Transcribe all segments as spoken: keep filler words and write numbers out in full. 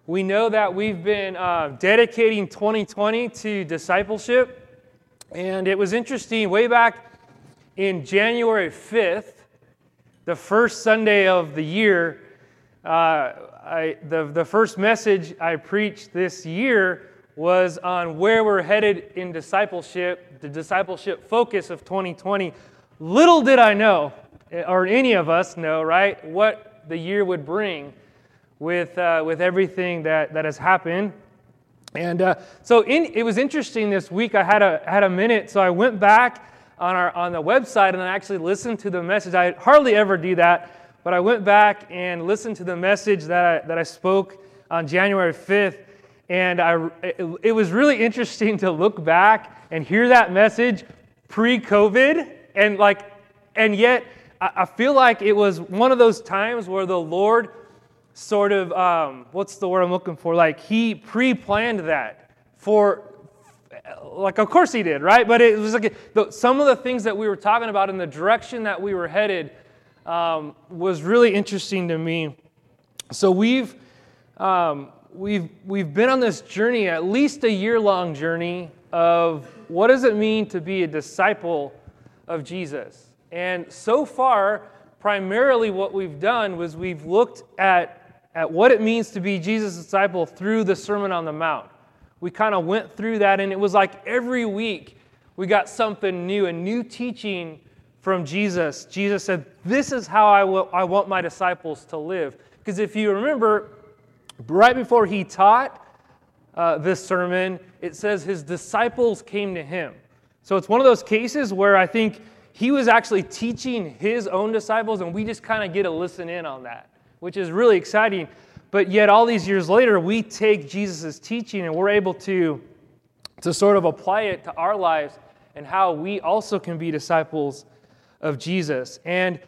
We know that we've been uh, dedicating twenty twenty to discipleship, and it was interesting, way back in January fifth, the first Sunday of the year, uh, I, the, the first message I preached this year was on where we're headed in discipleship, the discipleship focus of twenty twenty. Little did I know, or any of us know, right, what the year would bring with uh, with everything that, that has happened. And uh, so in, it was interesting this week. I had a had a minute, so I went back on our on the website and I actually listened to the message. I hardly ever do that, but I went back and listened to the message that I, that I spoke on January fifth, and I it, it was really interesting to look back and hear that message pre-COVID, and like, and yet I, I feel like it was one of those times where the Lord sort of, um, what's the word I'm looking for? Like, he pre-planned that for, like, of course he did, right? But it was like, the, some of the things that we were talking about in the direction that we were headed um, was really interesting to me. So we've, um, we've, we've been on this journey, at least a year-long journey, of what does it mean to be a disciple of Jesus? And so far, primarily what we've done was we've looked at at what it means to be Jesus' disciple through the Sermon on the Mount. We kind of went through that, and it was like every week we got something new, a new teaching from Jesus. Jesus said, this is how I, will, I want my disciples to live. Because if you remember, right before he taught uh, this sermon, it says his disciples came to him. So it's one of those cases where I think he was actually teaching his own disciples, and we just kind of get to listen in on that, which is really exciting. But yet all these years later, we take Jesus' teaching and we're able to, to sort of apply it to our lives and how we also can be disciples of Jesus. And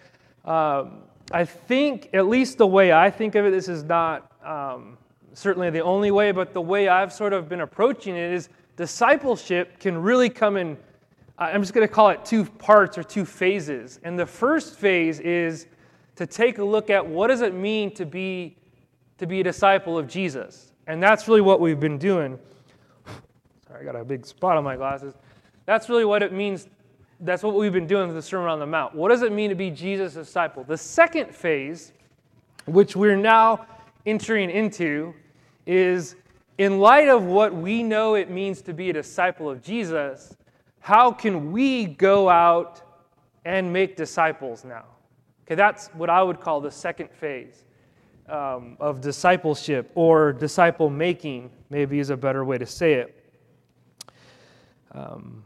um, I think, at least the way I think of it, this is not um, certainly the only way, but the way I've sort of been approaching it is discipleship can really come in, I'm just going to call it two parts or two phases. And the first phase is to take a look at what does it mean to be to be a disciple of Jesus. And that's really what we've been doing. Sorry, I got a big spot on my glasses. That's really what it means. That's what we've been doing with the Sermon on the Mount. What does it mean to be Jesus' disciple? The second phase, which we're now entering into, is in light of what we know it means to be a disciple of Jesus, how can we go out and make disciples now? Okay, that's what I would call the second phase um, of discipleship, or disciple making, maybe is a better way to say it. Um,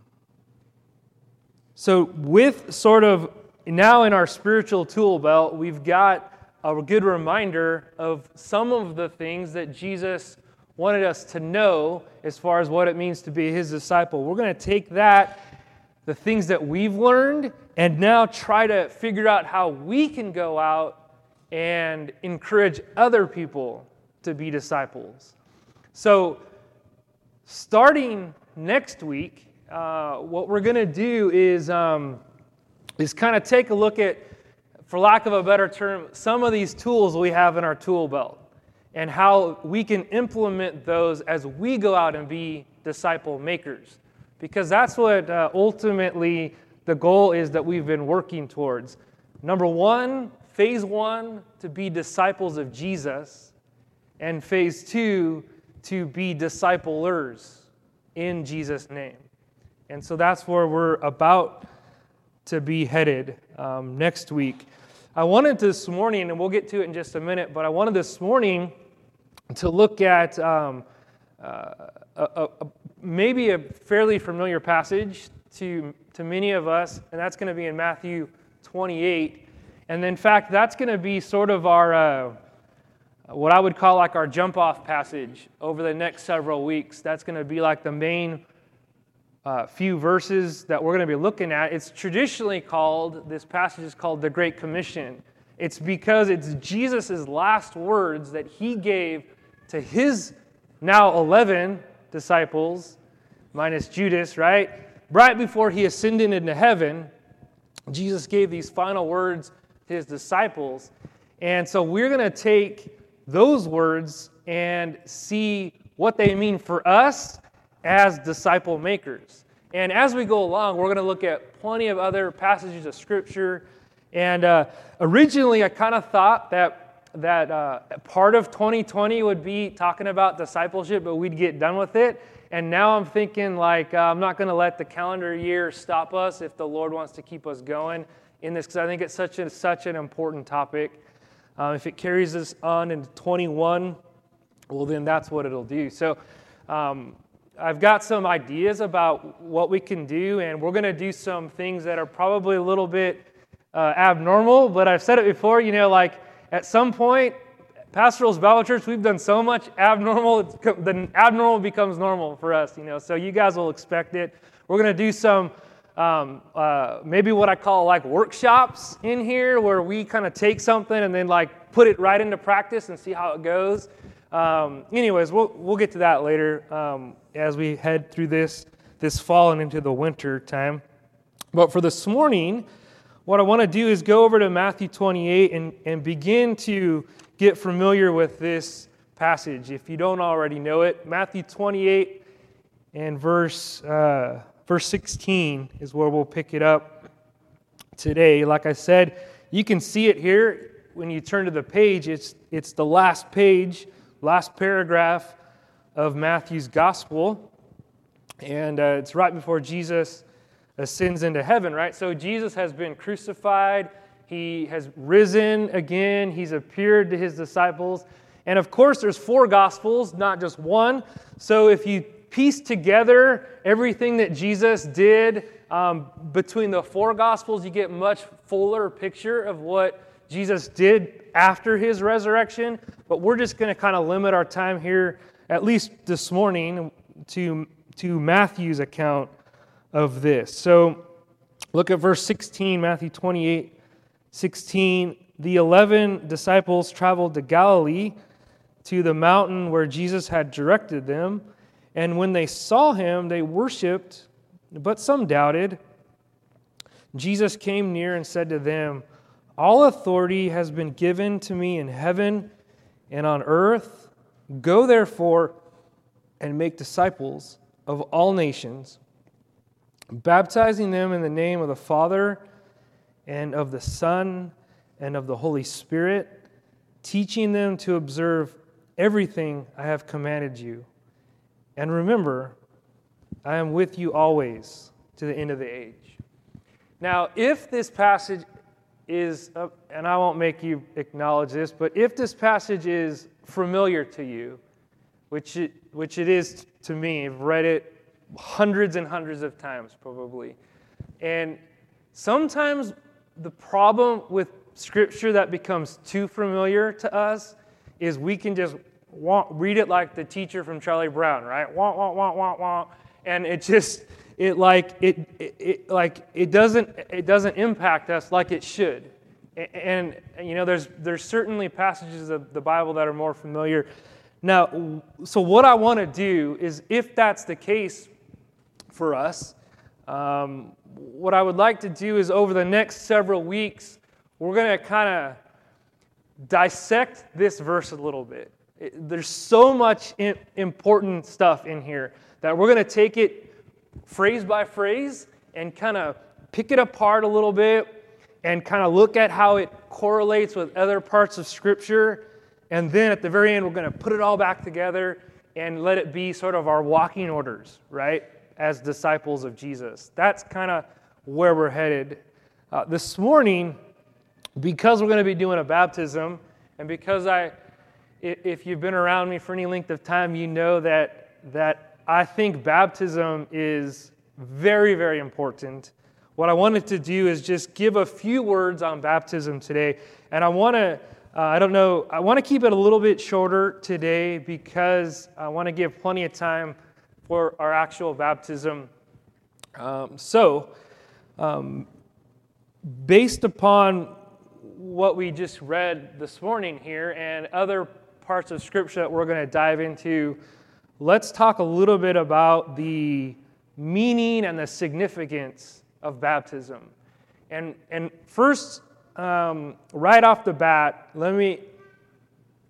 so with sort of now in our spiritual tool belt, we've got a good reminder of some of the things that Jesus wanted us to know as far as what it means to be his disciple. We're going to take that, the things that we've learned, and now try to figure out how we can go out and encourage other people to be disciples. So, starting next week, uh, what we're going to do is um, is kind of take a look at, for lack of a better term, some of these tools we have in our tool belt and how we can implement those as we go out and be disciple makers. Because that's what uh, ultimately the goal is that we've been working towards. Number one, phase one, to be disciples of Jesus. And phase two, to be disciplers in Jesus' name. And so that's where we're about to be headed um, next week. I wanted this morning, and we'll get to it in just a minute, but I wanted this morning to look at um, uh, a, a, a, maybe a fairly familiar passage to, to many of us, and that's going to be in Matthew twenty-eight. And in fact, that's going to be sort of our, uh, what I would call like our jump-off passage over the next several weeks. That's going to be like the main uh, few verses that we're going to be looking at. It's traditionally called, this passage is called the Great Commission. It's because it's Jesus' last words that he gave to his now eleven disciples, minus Judas, right? Right before he ascended into heaven, Jesus gave these final words to his disciples. And so we're going to take those words and see what they mean for us as disciple makers. And as we go along, we're going to look at plenty of other passages of Scripture. And uh, originally, I kind of thought that that uh, part of twenty twenty would be talking about discipleship, but we'd get done with it. And now I'm thinking like uh, I'm not going to let the calendar year stop us if the Lord wants to keep us going in this, because I think it's such a, such an important topic. Uh, if it carries us on into twenty-one, well, then that's what it'll do. So um, I've got some ideas about what we can do, and we're going to do some things that are probably a little bit uh, abnormal, but I've said it before, you know, like at some point, Pastoral's Bible Church, we've done so much abnormal, it's, the abnormal becomes normal for us, you know, so you guys will expect it. We're going to do some, um, uh, maybe what I call like workshops in here, where we kind of take something and then like put it right into practice and see how it goes. Um, anyways, we'll we'll get to that later um, as we head through this, this fall and into the winter time. But for this morning, what I want to do is go over to Matthew twenty-eight and, and begin to get familiar with this passage. If you don't already know it, Matthew twenty-eight and verse uh, verse sixteen is where we'll pick it up today. Like I said, you can see it here when you turn to the page. It's it's the last page, last paragraph of Matthew's gospel, and uh, it's right before Jesus ascends into heaven, right? So Jesus has been crucified. He has risen again. He's appeared to his disciples. And of course, there's four gospels, not just one. So if you piece together everything that Jesus did um, between the four gospels, you get a much fuller picture of what Jesus did after his resurrection. But we're just going to kind of limit our time here, at least this morning, to, to Matthew's account of this. So look at verse sixteen, Matthew twenty-eight, sixteen. The eleven disciples traveled to Galilee, to the mountain where Jesus had directed them. And when they saw him, they worshipped, but some doubted. Jesus came near and said to them, "All authority has been given to me in heaven and on earth. Go therefore and make disciples of all nations, baptizing them in the name of the Father and of the Son and of the Holy Spirit, teaching them to observe everything I have commanded you. And remember, I am with you always to the end of the age." Now, if this passage is, uh, and I won't make you acknowledge this, but if this passage is familiar to you, which it, which it is to me, I've read it hundreds and hundreds of times probably. And sometimes the problem with Scripture that becomes too familiar to us is we can just want, read it like the teacher from Charlie Brown, right? Wah, wah, wah, wah, wah. And it just, it like, it, it, it like, it doesn't, it doesn't impact us like it should. And, and you know, there's, there's certainly passages of the Bible that are more familiar. Now, so what I want to do is, if that's the case for us, um, what I would like to do is over the next several weeks, we're going to kind of dissect this verse a little bit. It, there's so much in, important stuff in here that we're going to take it phrase by phrase and kind of pick it apart a little bit and kind of look at how it correlates with other parts of Scripture. And then at the very end, we're going to put it all back together and let it be sort of our walking orders, right, as disciples of Jesus. That's kind of where we're headed. Uh, this morning, because we're going to be doing a baptism, and because I, if you've been around me for any length of time, you know that that I think baptism is very, very important. What I wanted to do is just give a few words on baptism today, and I want to, uh, I don't know, I want to keep it a little bit shorter today because I want to give plenty of time for our actual baptism. Um, so, um, based upon what we just read this morning here and other parts of Scripture that we're going to dive into, let's talk a little bit about the meaning and the significance of baptism. And and first, um, right off the bat, let me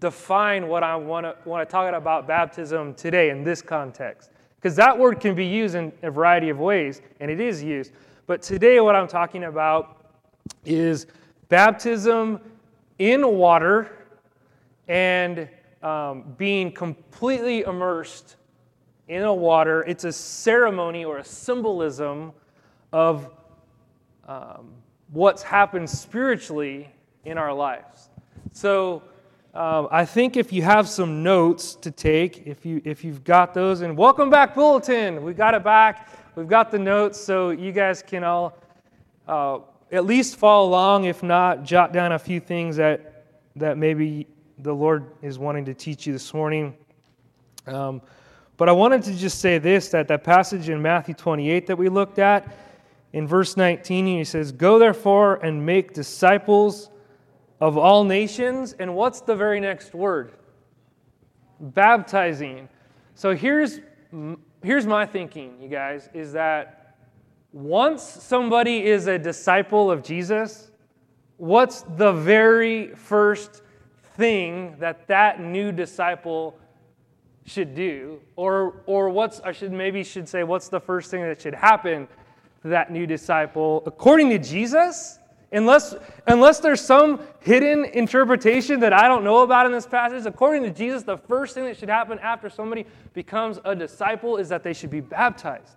define what I want to want to talk about baptism today in this context. Because that word can be used in a variety of ways, and it is used. But today what I'm talking about is baptism in water and um, being completely immersed in a water. It's a ceremony or a symbolism of um, what's happened spiritually in our lives. So um, I think if you have some notes to take, if you if you've got those, and welcome back, Bulletin. We got it back. We've got the notes, so you guys can all uh, at least follow along. If not, jot down a few things that that maybe the Lord is wanting to teach you this morning. Um, but I wanted to just say this, that that passage in Matthew twenty-eight that we looked at, in verse nineteen, he says, "Go therefore and make disciples of all nations." And what's the very next word? Baptizing. So here's here's my thinking, you guys, is that once somebody is a disciple of Jesus, what's the very first thing that that new disciple should do? Or or what's I should maybe should say what's the first thing that should happen to that new disciple according to Jesus? Unless, unless there's some hidden interpretation that I don't know about in this passage, according to Jesus, the first thing that should happen after somebody becomes a disciple is that they should be baptized.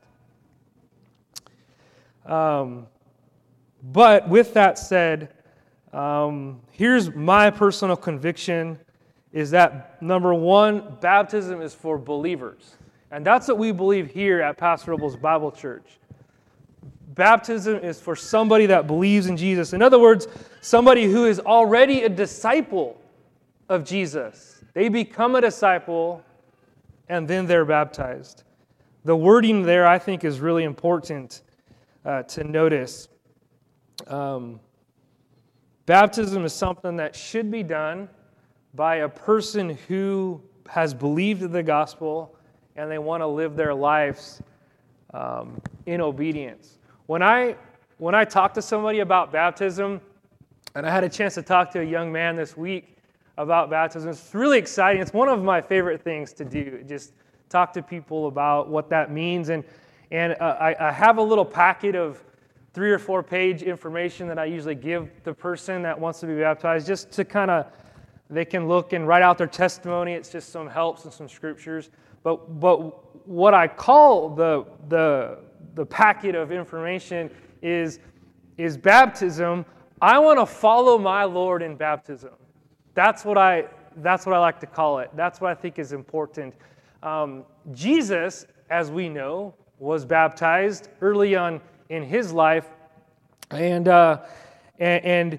Um, but with that said, um, here's my personal conviction, is that, number one, baptism is for believers. And that's what we believe here at Pastor Robles Bible Church. Baptism is for somebody that believes in Jesus. In other words, somebody who is already a disciple of Jesus. They become a disciple, and then they're baptized. The wording there, I think, is really important uh, to notice. Um, baptism is something that should be done by a person who has believed in the gospel and they want to live their lives um, in obedience. When I when I talk to somebody about baptism, and I had a chance to talk to a young man this week about baptism, it's really exciting. It's one of my favorite things to do, just talk to people about what that means. And and uh, I, I have a little packet of three or four page information that I usually give the person that wants to be baptized, just to kind of, they can look and write out their testimony. It's just some helps and some scriptures. But but what I call the the the packet of information is, is baptism. I want to follow my Lord in baptism. That's what I that's what I like to call it. That's what I think is important. Um, Jesus, as we know, was baptized early on in his life, and uh, and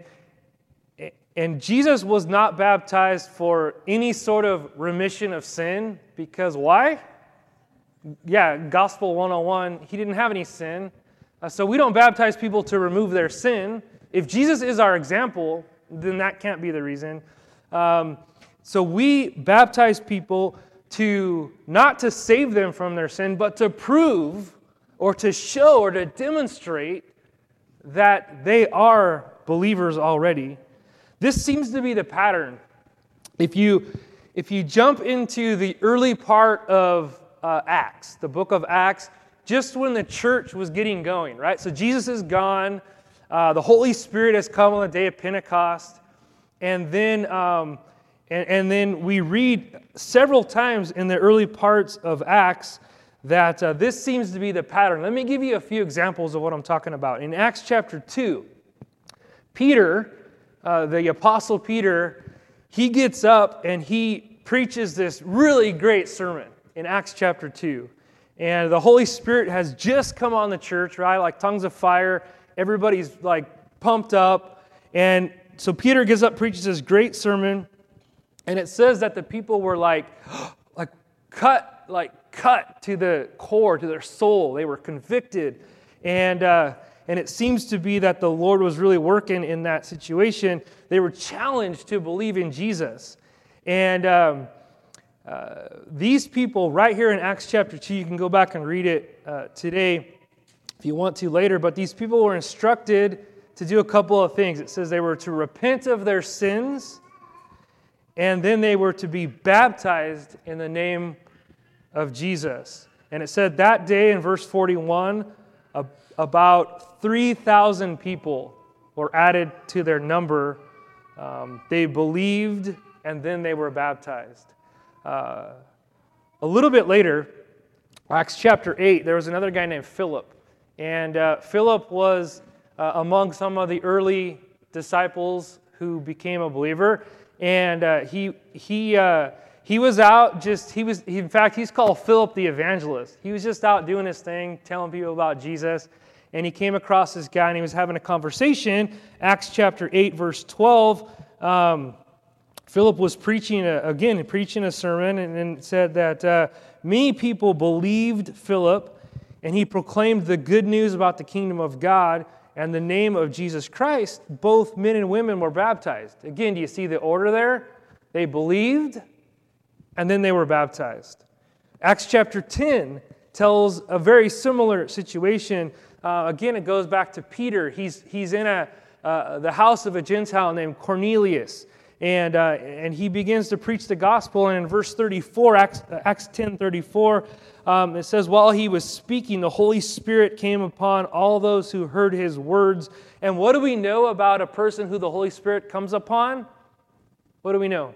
and Jesus was not baptized for any sort of remission of sin, because why? Yeah, Gospel one oh one, he didn't have any sin. Uh, so we don't baptize people to remove their sin. If Jesus is our example, then that can't be the reason. Um, so we baptize people to, not to save them from their sin, but to prove or to show or to demonstrate that they are believers already. This seems to be the pattern. If you, if you jump into the early part of Uh, Acts, the book of Acts, just when the church was getting going, right? So Jesus is gone, uh, the Holy Spirit has come on the day of Pentecost, and then um, and, and then we read several times in the early parts of Acts that uh, this seems to be the pattern. Let me give you a few examples of what I'm talking about. In Acts chapter two, Peter, uh, the apostle Peter, he gets up and he preaches this really great sermon in Acts chapter two. And the Holy Spirit has just come on the church, right? Like tongues of fire. Everybody's like pumped up. And so Peter gets up, preaches this great sermon. And it says that the people were like, like cut, like cut to the core, to their soul. They were convicted. And uh, and it seems to be that the Lord was really working in that situation. They were challenged to believe in Jesus. And um, Uh, these people right here in Acts chapter two, you can go back and read it uh, today if you want to later, but these people were instructed to do a couple of things. It says they were to repent of their sins and then they were to be baptized in the name of Jesus. And it said that day in verse forty-one, about three thousand people were added to their number. Um, they believed, and then they were baptized. Uh, a little bit later, Acts chapter eight, there was another guy named Philip. And uh, Philip was uh, among some of the early disciples who became a believer. And uh, he he uh, he was out just, he was, he, in fact, he's called Philip the Evangelist. He was just out doing his thing, telling people about Jesus. And he came across this guy, and he was having a conversation. Acts chapter eight, verse twelve. Um, Philip was preaching, a, again, preaching a sermon, and then said that uh, many people believed Philip, and he proclaimed the good news about the kingdom of God and the name of Jesus Christ. Both men and women were baptized. Again, do you see the order there? They believed, and then they were baptized. Acts chapter ten tells a very similar situation. Uh, again, it goes back to Peter. He's he's in a uh, the house of a Gentile named Cornelius, and uh, and he begins to preach the gospel. And in verse thirty-four, Acts, Acts ten thirty-four, um, it says, "While he was speaking, the Holy Spirit came upon all those who heard his words." And what do we know about a person who the Holy Spirit comes upon? What do we know?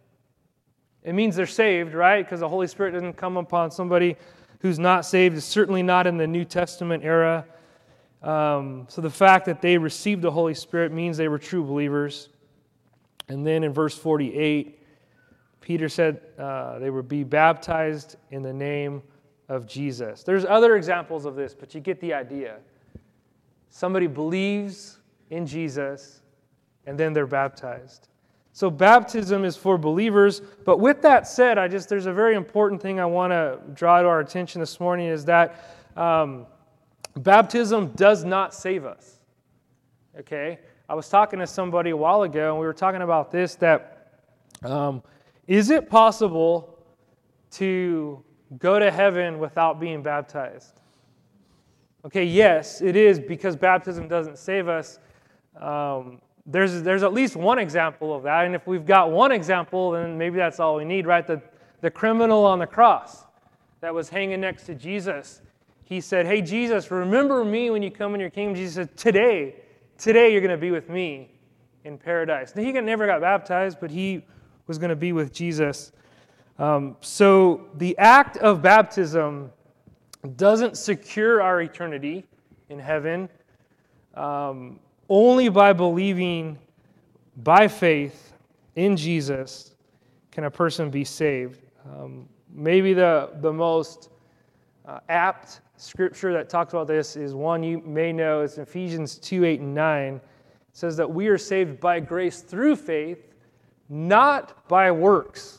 It means they're saved, right? Because the Holy Spirit doesn't come upon somebody who's not saved. It's certainly not in the New Testament era. Um, so the fact that they received the Holy Spirit means they were true believers. And then in verse forty-eight, Peter said uh, they would be baptized in the name of Jesus. There's other examples of this, but you get the idea. Somebody believes in Jesus, and then they're baptized. So baptism is for believers. But with that said, I just there's a very important thing I want to draw to our attention this morning is that um, baptism does not save us. Okay? I was talking to somebody a while ago, and we were talking about this, that um, is it possible to go to heaven without being baptized? Okay, yes, it is, because baptism doesn't save us. Um, there's, there's at least one example of that, and if we've got one example, then maybe that's all we need, right? The, the criminal on the cross that was hanging next to Jesus. He said, "Hey, Jesus, remember me when you come in your kingdom." Jesus said, today, today you're going to be with me in paradise. Now, he never got baptized, but he was going to be with Jesus. Um, so the act of baptism doesn't secure our eternity in heaven. Um, only by believing by faith in Jesus can a person be saved. Um, maybe the, the most uh, apt scripture that talks about this is one you may know. It's Ephesians two, eight, and nine. It says that we are saved by grace through faith, not by works,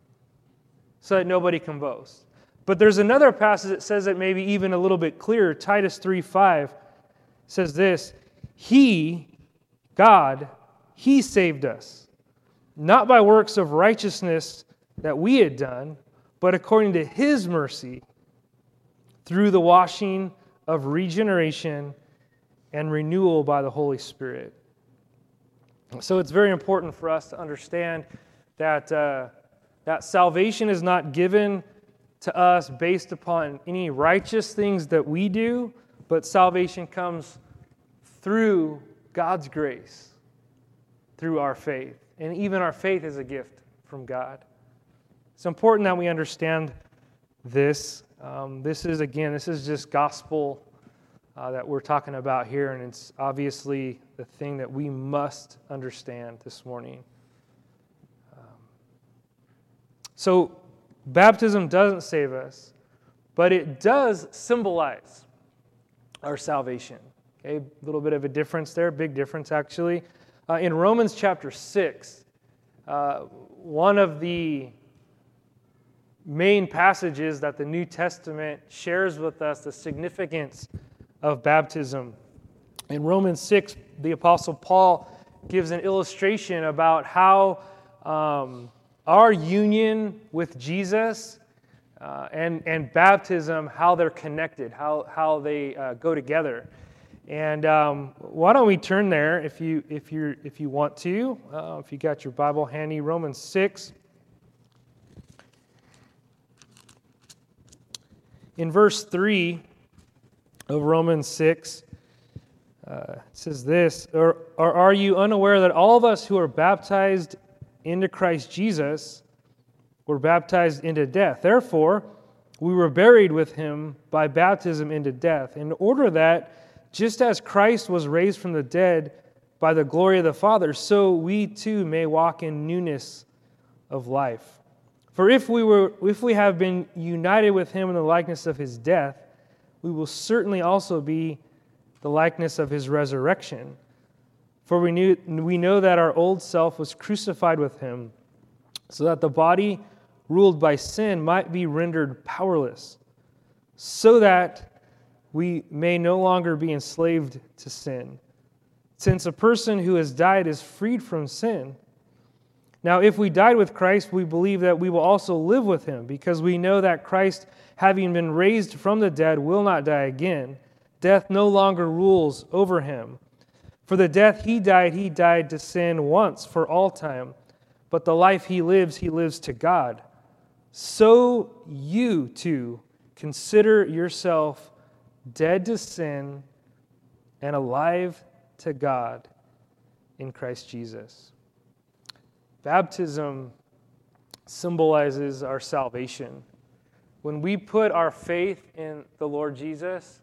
so that nobody can boast. But there's another passage that says it maybe even a little bit clearer. Titus three, five says this: He, God, He saved us, not by works of righteousness that we had done, but according to His mercy, through the washing of regeneration and renewal by the Holy Spirit. So it's very important for us to understand that, uh, that salvation is not given to us based upon any righteous things that we do, but salvation comes through God's grace, through our faith. And even our faith is a gift from God. It's important that we understand this. Um, this is, again, this is just gospel uh, that we're talking about here, and it's obviously the thing that we must understand this morning. Um, so, baptism doesn't save us, but it does symbolize our salvation. Okay, a little bit of a difference there, big difference actually. Uh, in Romans chapter six, uh, one of the main passages that the New Testament shares with us the significance of baptism. In Romans six, the Apostle Paul gives an illustration about how um, our union with Jesus uh, and, and baptism, how they're connected, how, how they uh, go together. And um, why don't we turn there if you if you if you want to, uh, if you got your Bible handy, Romans six. In verse three of Romans six, uh, it says this, or, or are you unaware that all of us who are baptized into Christ Jesus were baptized into death? Therefore, we were buried with him by baptism into death, in order that, just as Christ was raised from the dead by the glory of the Father, so we too may walk in newness of life. For if we were, if we have been united with him in the likeness of his death, we will certainly also be the likeness of his resurrection. For we knew we know that our old self was crucified with him, so that the body ruled by sin might be rendered powerless, so that we may no longer be enslaved to sin, since a person who has died is freed from sin. Now, if we died with Christ, we believe that we will also live with him, because we know that Christ, having been raised from the dead, will not die again. Death no longer rules over him. For the death he died, he died to sin once for all time. But the life he lives, he lives to God. So you too consider yourself dead to sin and alive to God in Christ Jesus. Baptism symbolizes our salvation. When we put our faith in the Lord Jesus,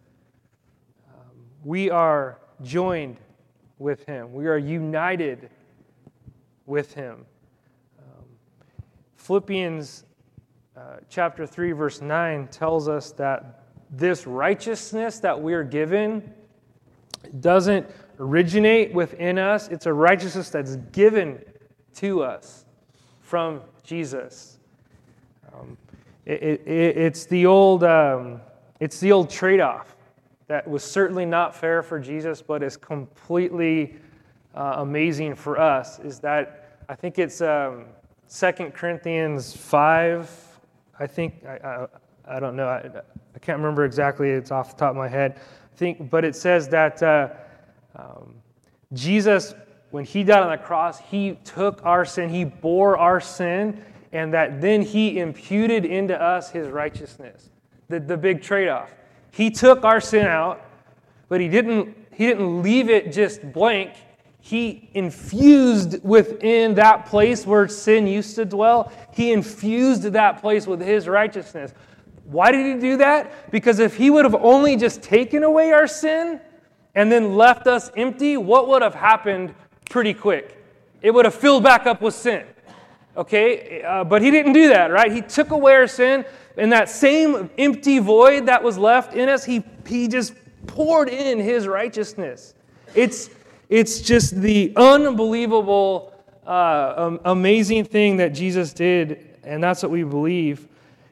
um, we are joined with him. We are united with him. Um, Philippians uh, chapter three, verse nine tells us that this righteousness that we are given doesn't originate within us. It's a righteousness that's given to us from Jesus. Um, it, it, it's the old, um, it's the old trade-off that was certainly not fair for Jesus, but is completely uh, amazing for us. Is that I think it's um, Second Corinthians five. I think I, I, I don't know. I, I can't remember exactly. It's off the top of my head. I think, but it says that uh, um, Jesus, when he died on the cross, he took our sin, he bore our sin, and that then he imputed into us his righteousness. The, the big trade-off. He took our sin out, but he didn't, he didn't leave it just blank. He infused within that place where sin used to dwell, he infused that place with his righteousness. Why did he do that? Because if he would have only just taken away our sin and then left us empty, what would have happened pretty quick? It would have filled back up with sin. Okay? Uh, but he didn't do that, right? He took away our sin, and that same empty void that was left in us, he, he just poured in his righteousness. It's, it's just the unbelievable, uh, um, amazing thing that Jesus did, and that's what we believe.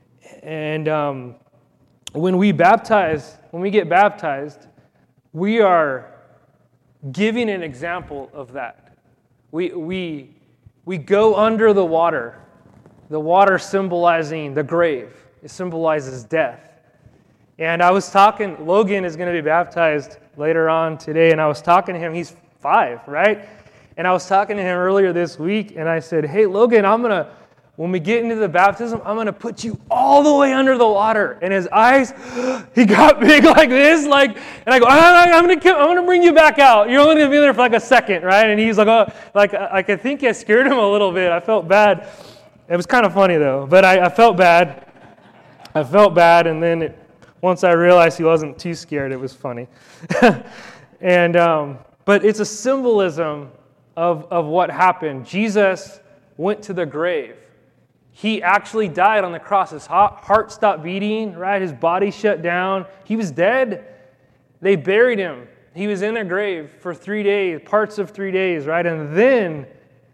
And um, when we baptize, when we get baptized, we are giving an example of that. We we we go under the water. The water symbolizing the grave. It symbolizes death. And I was talking, Logan is going to be baptized later on today, and I was talking to him. He's five, right? And I was talking to him earlier this week, and I said, hey, Logan, I'm going to, when we get into the baptism, I'm going to put you all the way under the water. And his eyes, he got big like this, like, and I go, I'm going to, I'm going to bring you back out. You're only going to be there for like a second, right? And he's like, oh, like, like I think I scared him a little bit. I felt bad. It was kind of funny though, but I, I felt bad. I felt bad, and then it, once I realized he wasn't too scared, it was funny. and um, but it's a symbolism of of what happened. Jesus went to the grave. He actually died on the cross. His heart stopped beating, right? His body shut down. He was dead. They buried him. He was in a grave for three days, parts of three days, right? And then,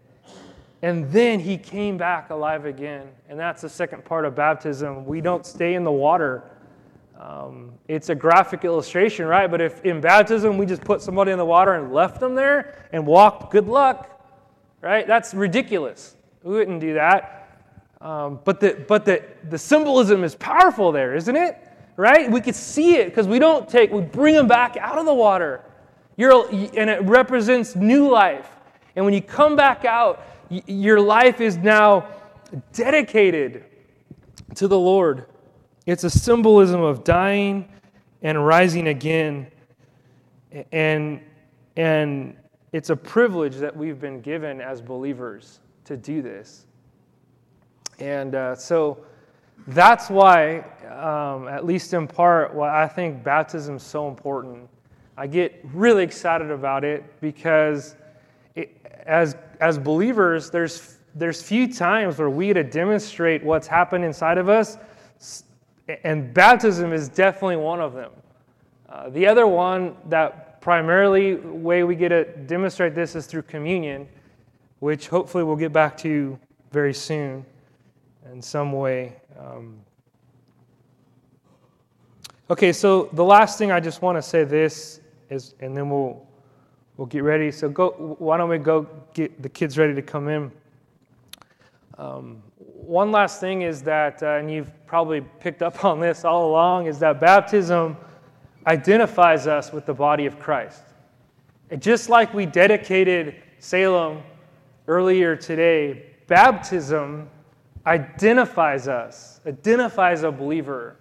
and then he came back alive again. And that's the second part of baptism. We don't stay in the water. Um, it's a graphic illustration, right? But if in baptism we just put somebody in the water and left them there and walked, good luck, right? That's ridiculous. We wouldn't do that. Um, but the but the, the symbolism is powerful there, isn't it? Right? We could see it because we don't take, we bring them back out of the water. You're, and it represents new life. And when you come back out, y- your life is now dedicated to the Lord. It's a symbolism of dying and rising again. And, and it's a privilege that we've been given as believers to do this. And uh, so that's why, um, at least in part, why I think baptism is so important. I get really excited about it because it, as as believers, there's there's few times where we get to demonstrate what's happened inside of us, and baptism is definitely one of them. Uh, the other one that primarily way we get to demonstrate this is through communion, which hopefully we'll get back to very soon in some way. Um, okay, so the last thing I just want to say this is, and then we'll we'll get ready. So go. Why don't we go get the kids ready to come in? Um, one last thing is that, uh, and you've probably picked up on this all along, is that baptism identifies us with the body of Christ. And just like we dedicated Salem earlier today, baptism identifies us, identifies a believer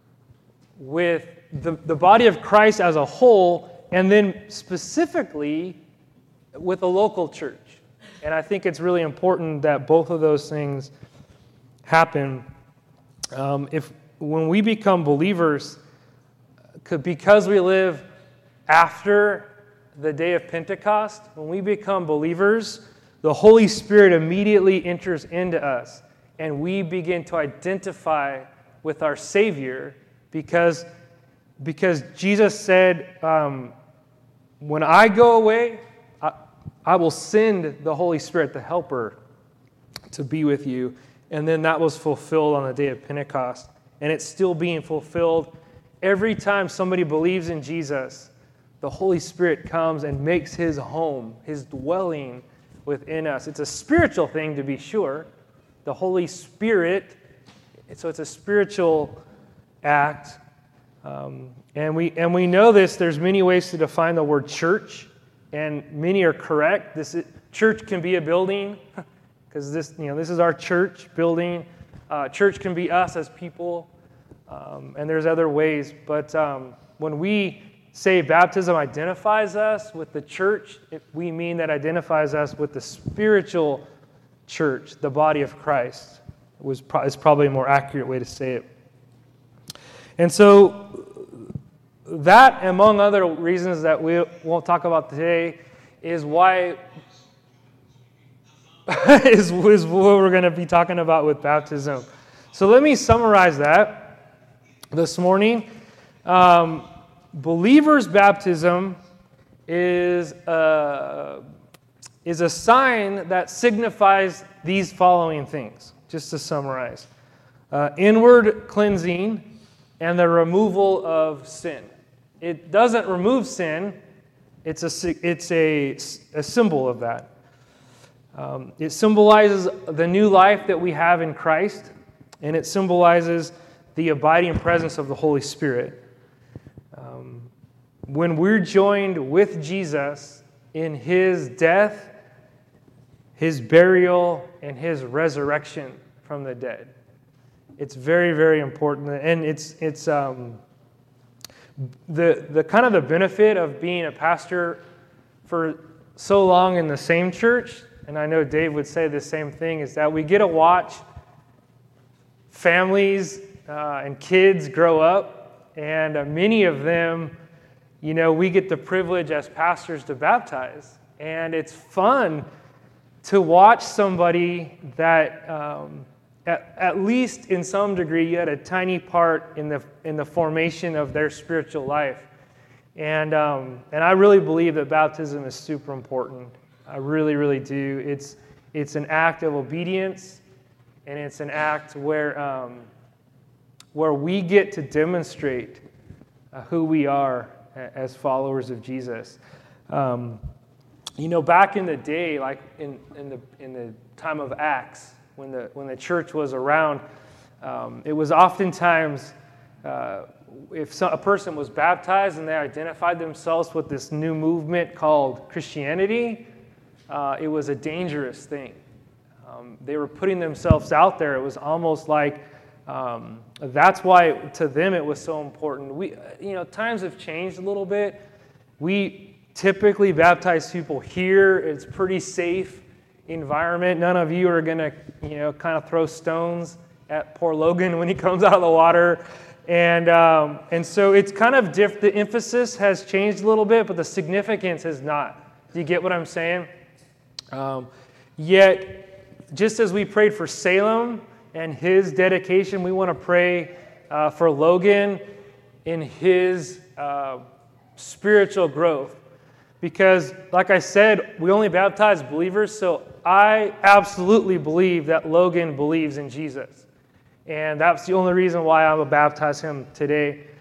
with the, the body of Christ as a whole, and then specifically with a local church. And I think it's really important that both of those things happen. Um, if when we become believers, because we live after the day of Pentecost, when we become believers, the Holy Spirit immediately enters into us, and we begin to identify with our Savior because, because Jesus said, um, when I go away, I, I will send the Holy Spirit, the Helper, to be with you. And then that was fulfilled on the day of Pentecost. And it's still being fulfilled. Every time somebody believes in Jesus, the Holy Spirit comes and makes his home, his dwelling within us. It's a spiritual thing, to be sure. The Holy Spirit, so it's a spiritual act. Um, and we and we know this. There's many ways to define the word church, and many are correct. This is, church can be a building, because this you know this is our church building. Uh, church can be us as people, um, and there's other ways. But um, when we say baptism identifies us with the church, it, we mean that identifies us with the spiritual church, the body of Christ. It was pro- is probably a more accurate way to say it. And so that, among other reasons that we won't talk about today, is why is, is what we're going to be talking about with baptism. So let me summarize that this morning. Um, believers' baptism is a, is a sign that signifies these following things, just to summarize. Uh, inward cleansing and the removal of sin. It doesn't remove sin. It's a, it's a, a symbol of that. Um, it symbolizes the new life that we have in Christ, and it symbolizes the abiding presence of the Holy Spirit. Um, when we're joined with Jesus in his death, his burial, and his resurrection from the dead. It's very, very important, and it's it's um, the the kind of the benefit of being a pastor for so long in the same church. And I know Dave would say the same thing: is that we get to watch families uh, and kids grow up, and uh, many of them, you know, we get the privilege as pastors to baptize, and it's fun to watch somebody that. Um, At, at least in some degree, you had a tiny part in the in the formation of their spiritual life, and um, and I really believe that baptism is super important. I really, really do. It's it's an act of obedience, and it's an act where um, where we get to demonstrate uh, who we are as followers of Jesus. Um, you know, back in the day, like in in the in the time of Acts. When the when the church was around, um, it was oftentimes uh, if some, a person was baptized and they identified themselves with this new movement called Christianity, uh, it was a dangerous thing. Um, they were putting themselves out there. It was almost like um, that's why to them it was so important. We, you know, times have changed a little bit. We typically baptize people here. It's pretty safe environment. None of you are going to, you know, kind of throw stones at poor Logan when he comes out of the water. And um, and so it's kind of diff- the emphasis has changed a little bit, but the significance has not. Do you get what I'm saying? Um, yet, just as we prayed for Salem and his dedication, we want to pray uh, for Logan in his uh, spiritual growth. Because, like I said, we only baptize believers, so I absolutely believe that Logan believes in Jesus. And that's the only reason why I will baptize him today.